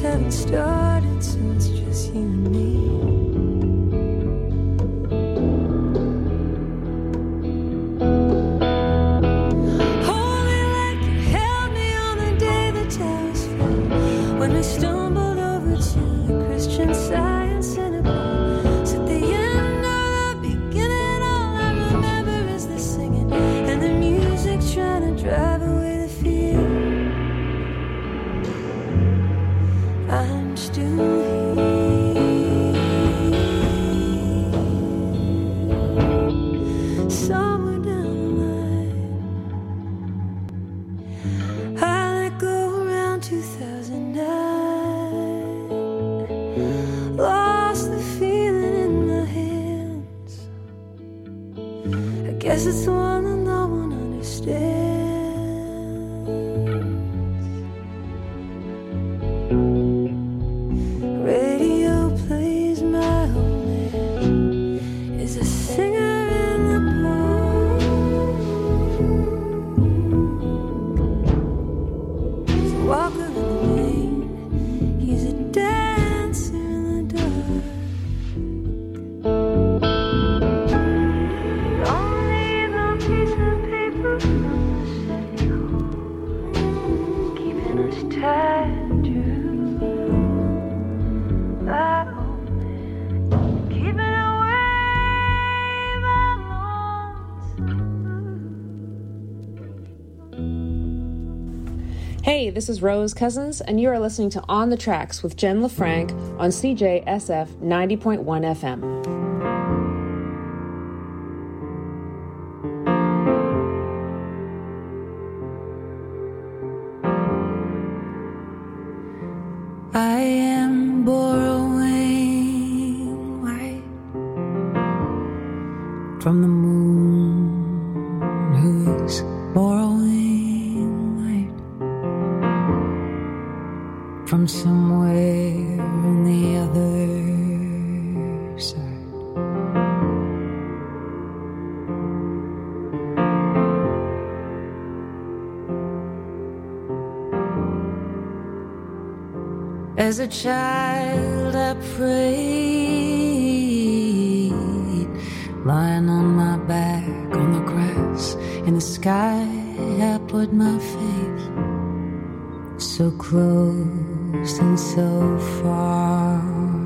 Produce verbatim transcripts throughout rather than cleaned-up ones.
haven't started, so it's just you and me. Hold me like you held me on the day the towers fell, when we stumbled over to the Christian Science Center. At the end of the beginning, all I remember is the singing and the music trying to drive away the fear. I'm still here, somewhere down the line. I let go around two thousand nine, lost the feeling in my hands. I guess it's the one that no one understands. Hey, this is Rose Cousins, and you are listening to On the Tracks with Jen LaFranc on C J S F ninety point one F M. I am borrowing light from the moon, who's borrowing light from somewhere on the other side. As a child I prayed, lying on my back on the grass. In the sky I put my faith, so close and so far.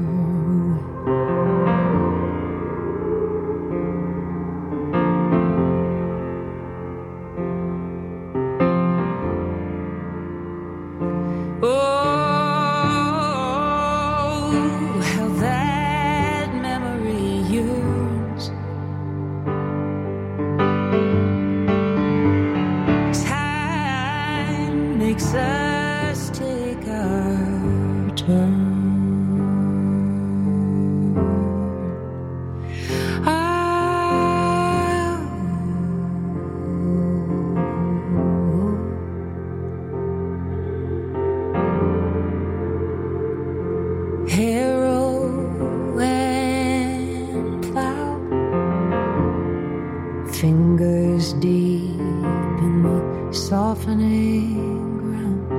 Fingers deep in the softening ground,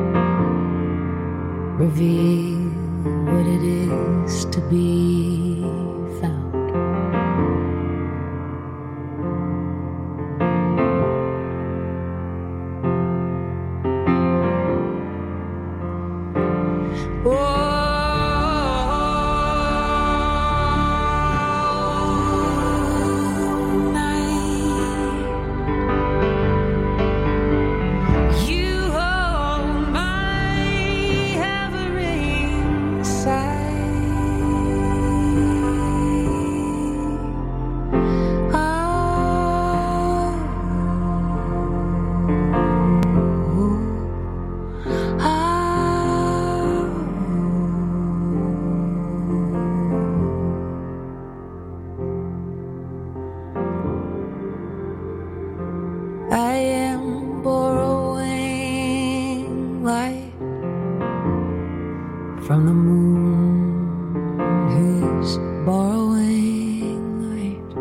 reveal what it is to be found. Oh, I am borrowing light from the moon, who's borrowing light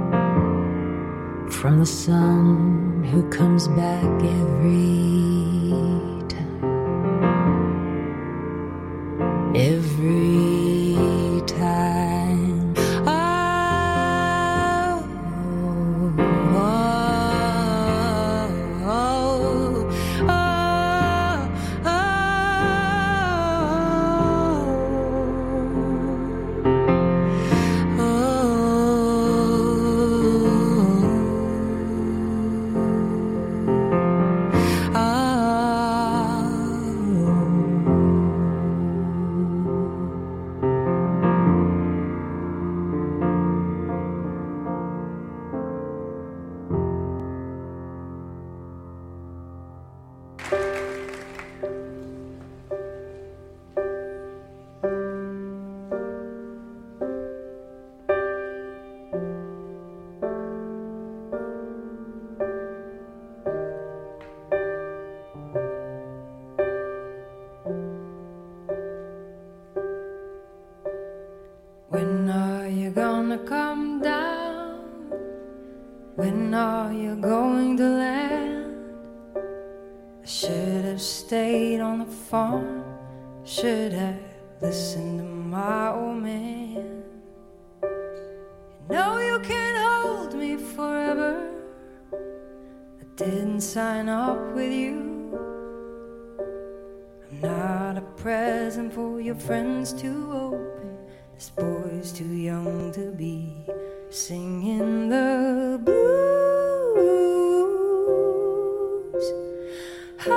from the sun, who comes back every time. gonna come down? When are you going to land? I should have stayed on the farm, should have listened to my old man. You know you can't hold me forever, I didn't sign up with you. I'm not a present for your friends to open. This boy's too young to be singing the blues. Oh,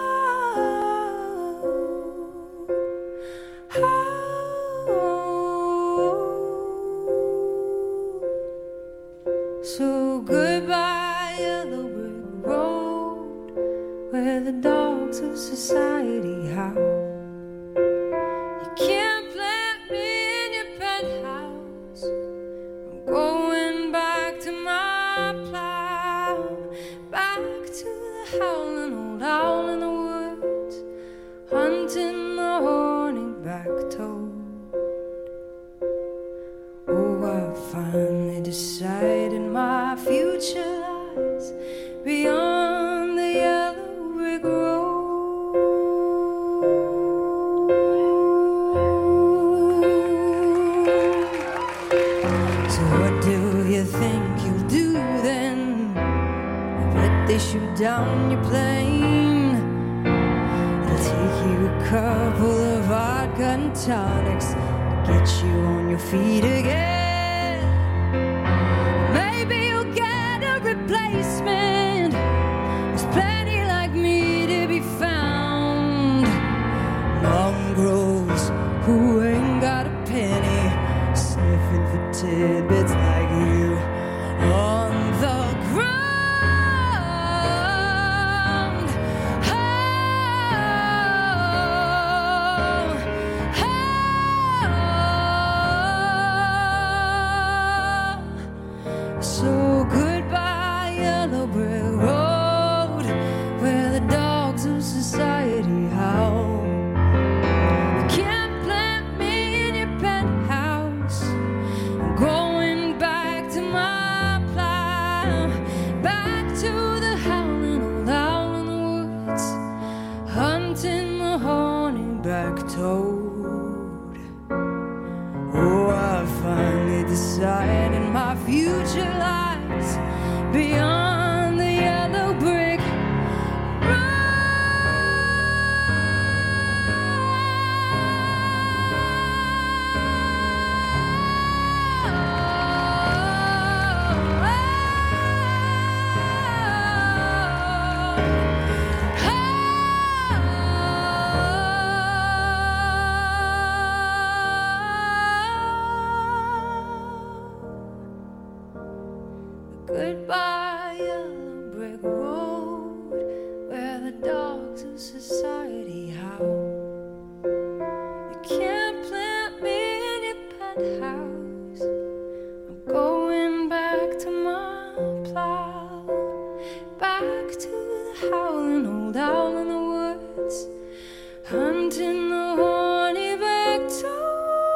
oh. So goodbye, yellow brick road, where the dogs of society howl. You can't plant me in your penthouse. I'm going back to my plow, back to the howling old owl in the woods, hunting the horny-back toad. Oh, I finally decided my future lies beyond the yellow brick road. So what do you think you'll do then? I bet they shoot down your plane. It'll take you a couple of vodka and tonics to get you on your feet again. Maybe you'll get a replacement. There's plenty like me to be found. Mongrels who ain't got a penny, sniffing for tidbits like you on the ground. Oh, oh. So goodbye, yellow brick road, where the dogs of society howl. You can't plant me in your penthouse. I'm going back to my plow, back to the howling old owl in the woods, hunting the horny-back toad. Oh, I finally decided my future lies beyond the yellow brick Goodbye, yellow brick road, where the dogs of society howl. You can't plant me in your penthouse. I'm going back to my plow, back to the howling old owl in the woods, hunting the horny-back toad.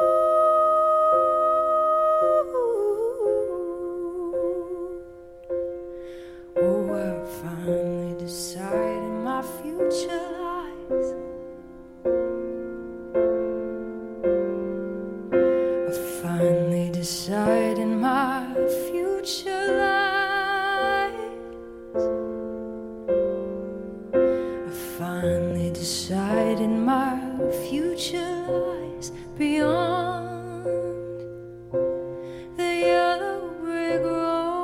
Oh, I finally decided my future lies. I finally decided my future lies. I finally decided my future lies beyond the yellow brick road.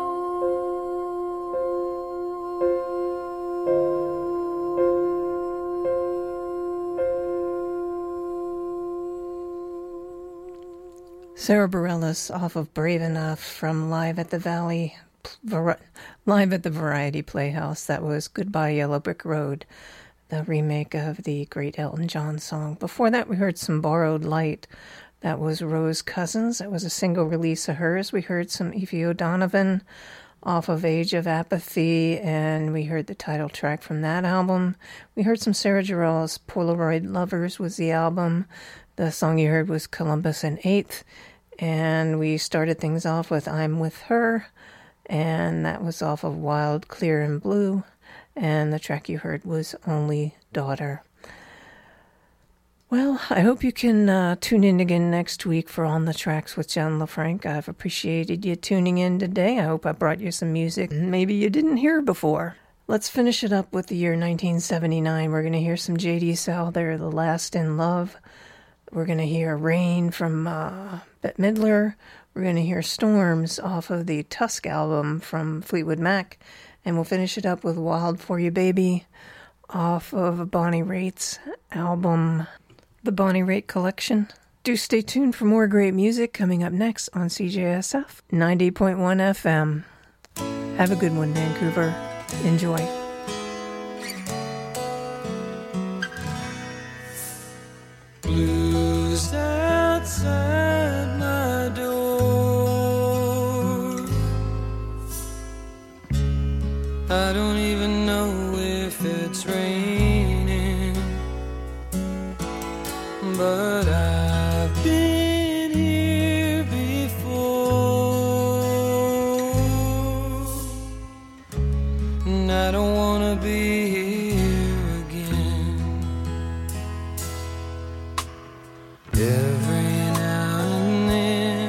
Sarah Bareilles off of Brave Enough from Live at the Valley, Var- Live at the Variety Playhouse. That was Goodbye Yellow Brick Road, the remake of the great Elton John song. Before that, we heard some Borrowed Light. That was Rose Cousins. That was a single release of hers. We heard some Aoife O'Donovan off of Age of Apathy, and we heard the title track from that album. We heard some Sarah Jarrell's Polaroid Lovers was the album. The song you heard was Columbus and Eighth. And we started things off with I'm With Her, and that was off of Wild, Clear, and Blue. And the track you heard was Only Daughter. Well, I hope you can uh, tune in again next week for On the Tracks with Jen LaFranc. I've appreciated you tuning in today. I hope I brought you some music maybe you didn't hear before. Let's finish it up with the year nineteen seventy-nine. We're going to hear some J D Souther, The Last in Love. We're going to hear Rain from uh, Bette Midler. We're going to hear Storms off of the Tusk album from Fleetwood Mac. And we'll finish it up with Wild For You Baby off of Bonnie Raitt's album, The Bonnie Raitt Collection. Do stay tuned for more great music coming up next on C J S F ninety point one F M. Have a good one, Vancouver. Enjoy. Blues outside my door. I don't even know if it's raining, but I've been here before, and I don't wanna be here again. Every now and then,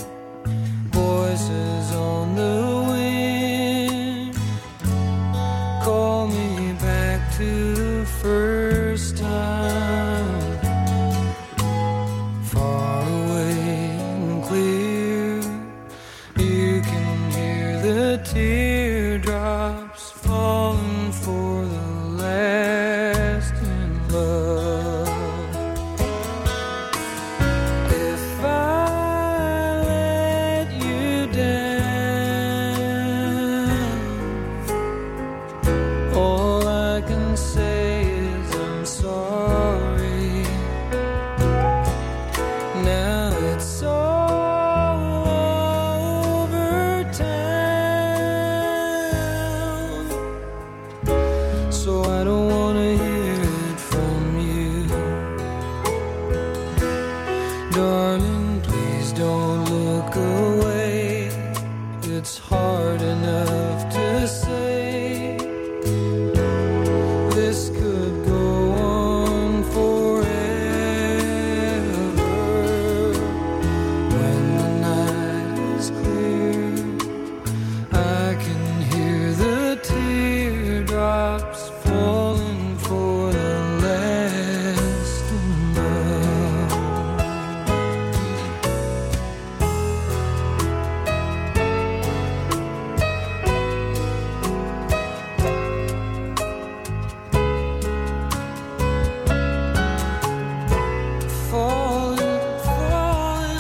voices on the wind call me back to the first time. Far away and clear, you can hear the teardrops falling for the last in love. If I let you down, all I can say is I'm sorry. Now it's all over town, so I don't wanna hear it from you. Darling, please don't look away. It's hard enough to say this could go on forever. When the night is clear, I can hear the teardrops falling for the last in love. Falling, falling,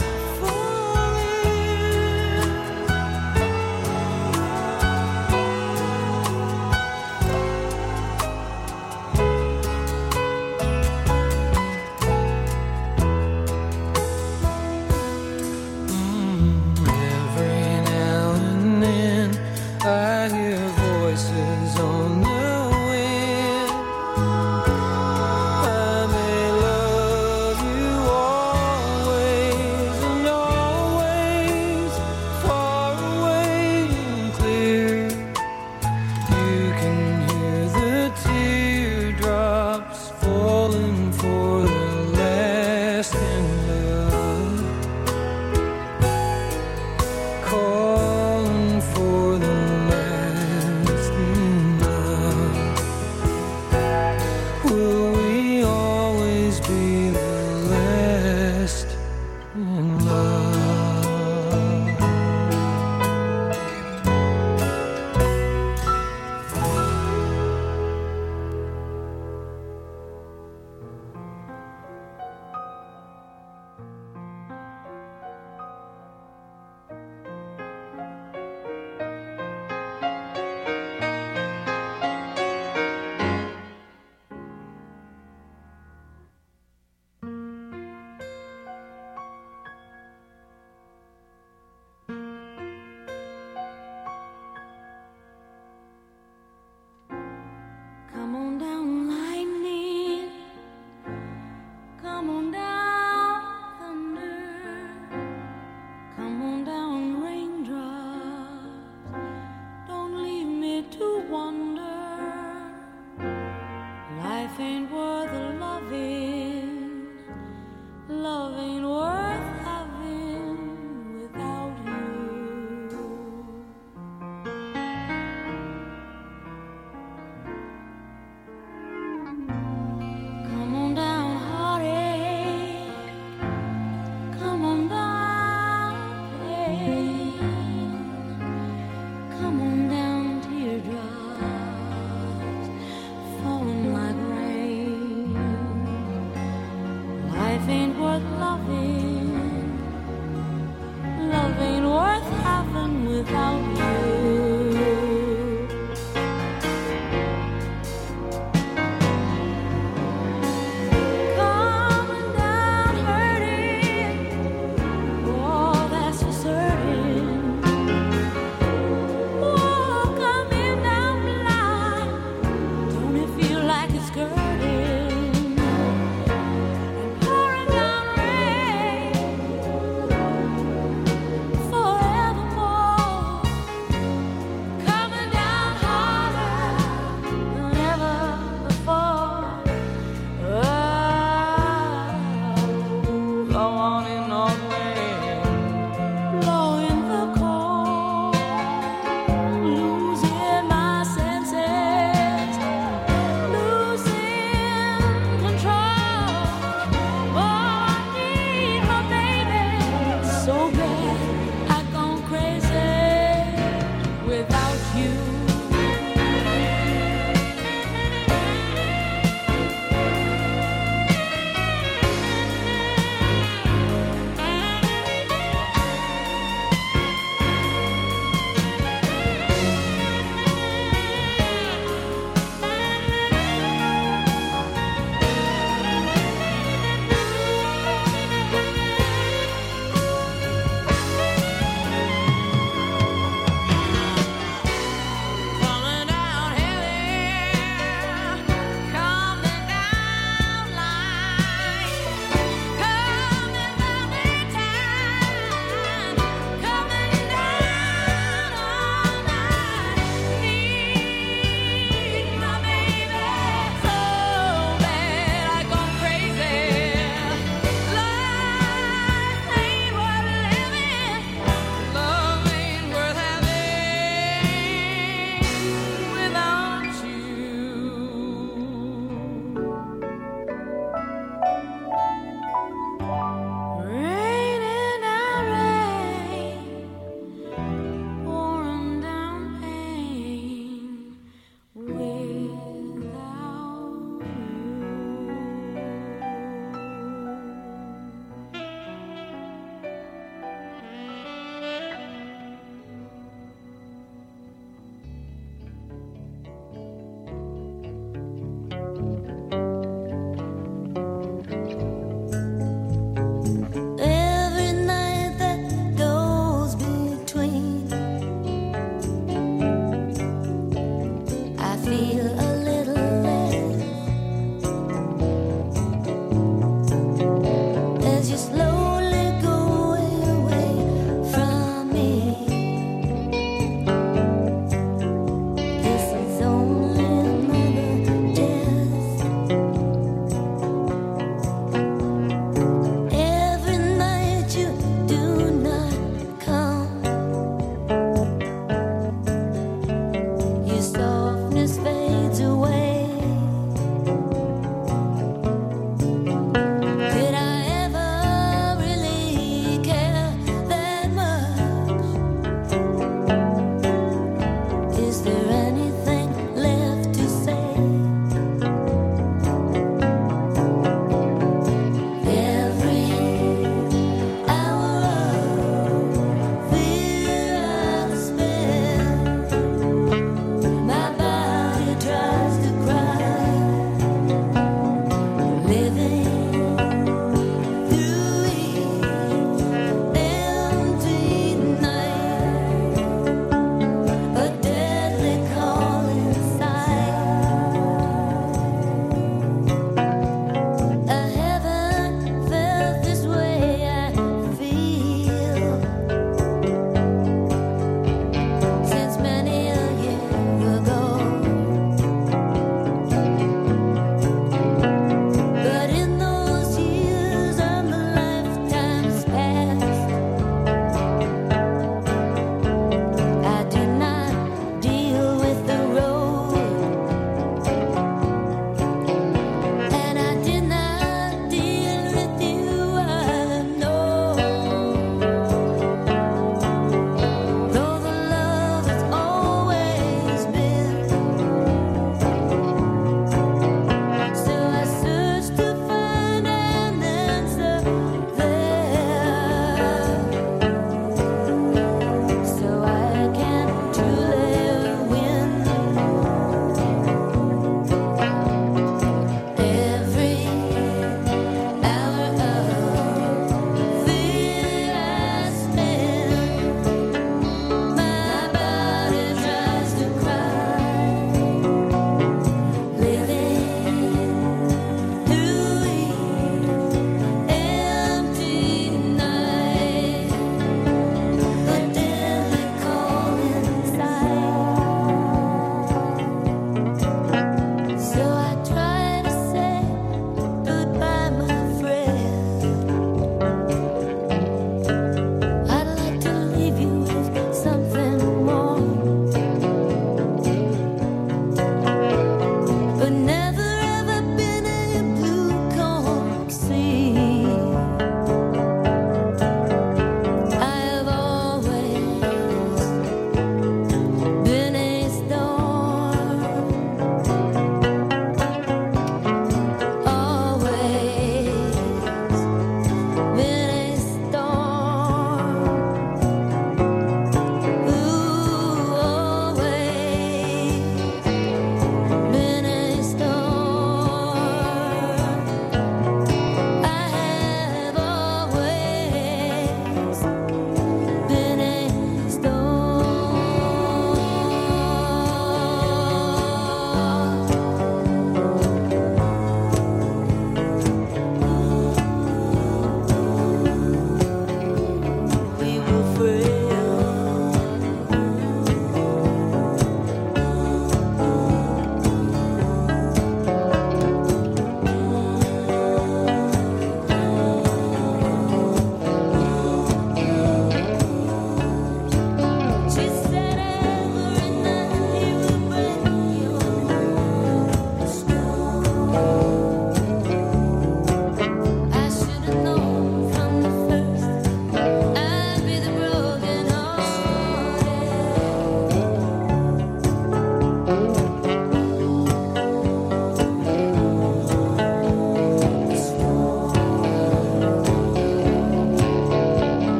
Every now and then I hear voices on the wind. I may love you always and always, far away and clear. You can hear the teardrops falling for the last in love, calling for the last in love. Will we always be the last in love?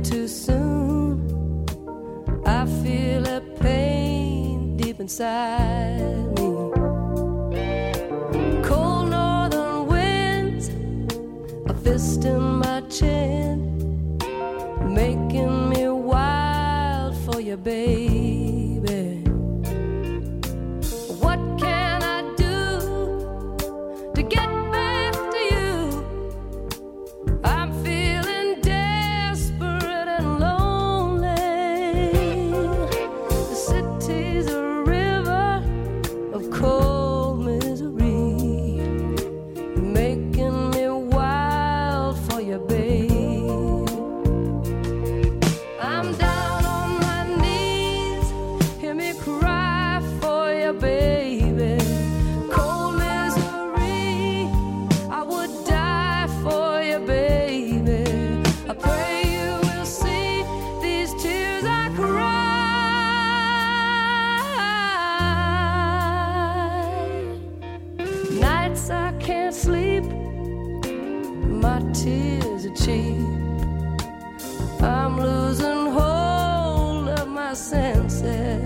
too soon. I feel a pain deep inside me. Cold northern winds, a fist in my chin, making me wild for you, baby. What can I do to get back to you? I'm feeling desperate and lonely. The city's a river of cold misery, making me wild for you, babe. I'm down on my knees, hear me cry for you, baby. Cold misery, I would die for you, baby. I pray you will see these tears I cry. Nights I can't sleep, my tears are cheap. I'm losing hold of my senses.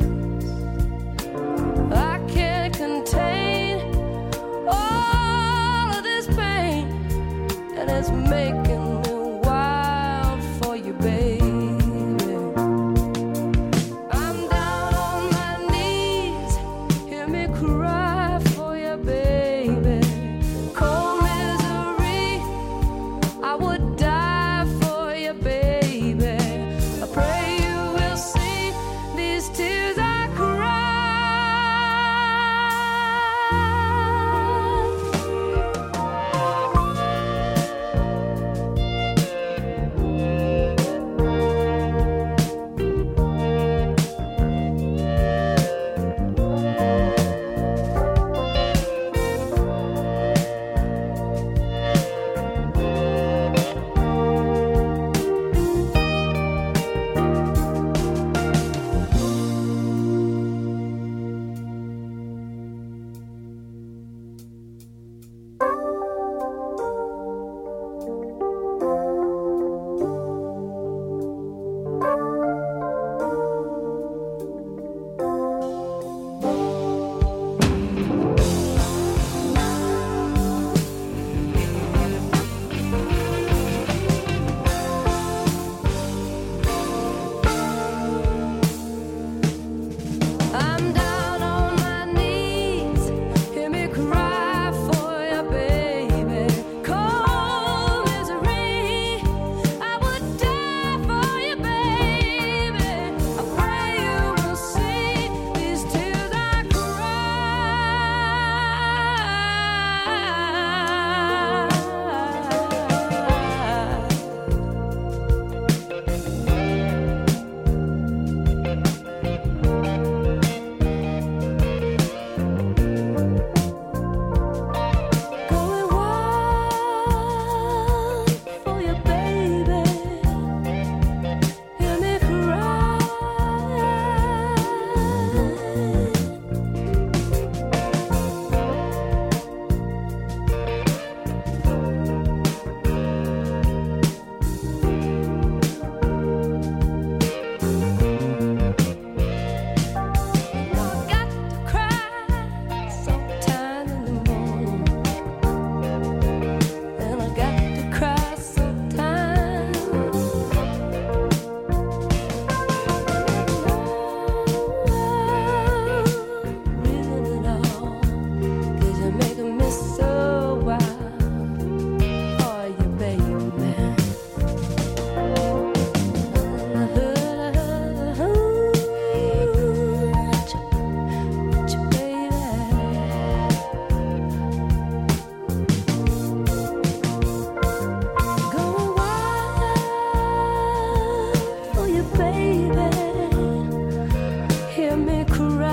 I can't contain all of this pain, and it's making me wild for you, baby. I'm down on my knees, hear me cry for you, baby. Cold misery, I would die for you, baby. I pray you will see these tears I cry. I'm down on my knees, hear me cry for you, baby. Cold misery, I would die for you, baby. I pray you will see these tears I Going wild for you, baby. Hear me cry. I got to cry sometime in the morning, and I got to cry sometime. Reason at all, 'cause you're making me so wild for you, baby. Going wild for you, baby. Hear me cry.